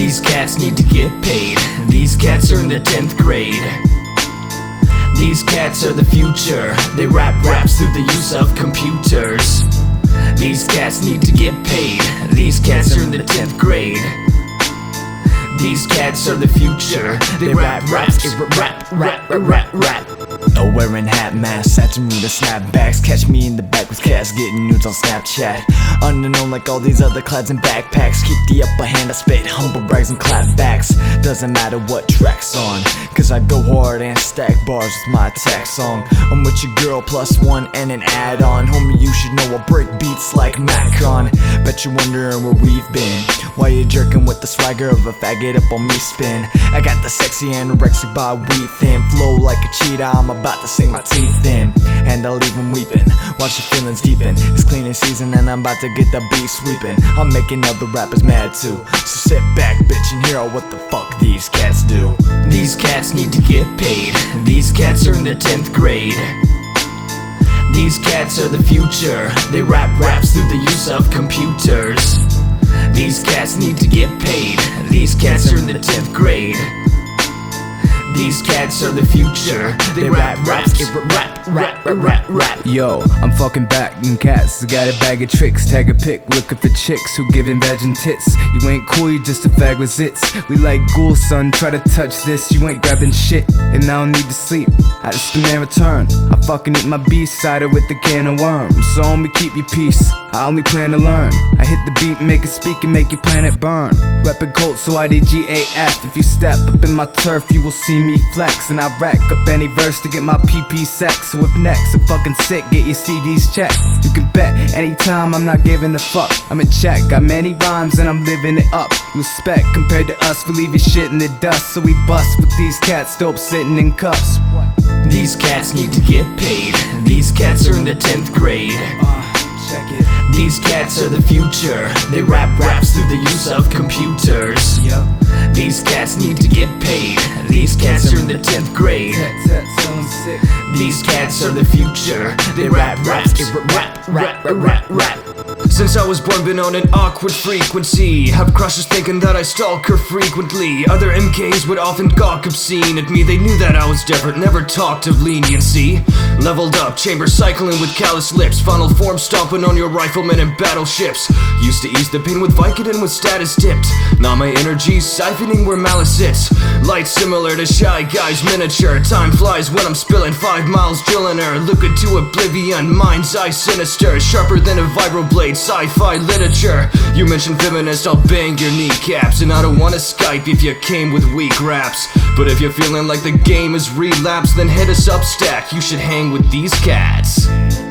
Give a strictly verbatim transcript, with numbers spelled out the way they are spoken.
These cats need to get paid. These cats are in the tenth grade. These cats are the future. They rap raps through the use of computers. These cats need to get paid. These cats are in the tenth grade. These cats are the future. They rap raps, rap rap rap rap rap. No wearing hat masks, Saturated snapbacks. Catch me in the back with cats getting nudes on Snapchat. Unknown like all these other clads and backpacks. Keep the upper hand, I spit humble brags and clapbacks. Doesn't matter what track's on, cause I go hard and stack bars with my attack song. I'm with your girl plus one and an add-on. Homie, you should know I break beats like Macron. Bet you're wondering where we've been. Why you jerking with the swagger of a faggot up on me spin? I got the sexy anorexic by weed thin. Flow like a cheetah, I'm about to sink my teeth in. And I'll leave them weeping, watch your feelings deepen. It's cleaning season and I'm about to get the beat sweeping. I'm making other rappers mad too, so sit back bitch and hear what the fuck these cats do. These cats need to get paid. These cats are in the tenth grade. These cats are the future. They rap raps through the use of computers. These cats need to get paid. These cats are in the tenth grade. These cats are the future. They rap raps, rap rap rap rap rap. Yo, I'm fucking back and cats. Got a bag of tricks. Tag a pic, looking for chicks who giving veg and tits. You ain't cool, you just a fag with zits. We like ghouls, son. Try to touch this, you ain't grabbing shit. And I don't need to sleep. I just demand return. I fucking eat my B-sider with the can of worms. So homie, keep your peace. I only plan to learn. I hit the beat, make it speak and make your planet burn. Reppin' Colt, so I D G A F. If you step up in my turf, you will see me flex. And I rack up any verse to get my P P sex. So if next, I'm fucking sick, get your C Ds checked. You can bet anytime I'm not giving a fuck. I'm in check, got many rhymes and I'm living it up. Respect compared to us, we leave your shit in the dust. So we bust with these cats, dope sitting in cuffs. These cats need to get paid. These cats are in the tenth grade. Check it. These cats are the future. They rap raps through the use of computers. Yep. These cats need to get paid. These cats are in the tenth grade. Sick. These cats are the future. They rap raps, rap rap rap rap rap. Since I was born, been on an awkward frequency. Have crushes thinking that I stalk her frequently. Other M Ks would often gawk obscene at me. They knew that I was different, never talked of leniency. Leveled up, chamber cycling with callous lips. Final form stomping on your riflemen and battleships. Used to ease the pain with Vicodin with status dipped. Now my energy's siphoning where malice sits. Light similar to Shy Guy's miniature. Time flies when I'm spilling five miles drilling her. Looking to oblivion, mind's eye sinister. Sharper than a vibroblade, sci-fi literature. You mentioned feminist, I'll bang your kneecaps. And I don't wanna Skype if you came with weak raps. But if you're feeling like the game is relapsed, then hit us up, Stack. You should hang with these cats.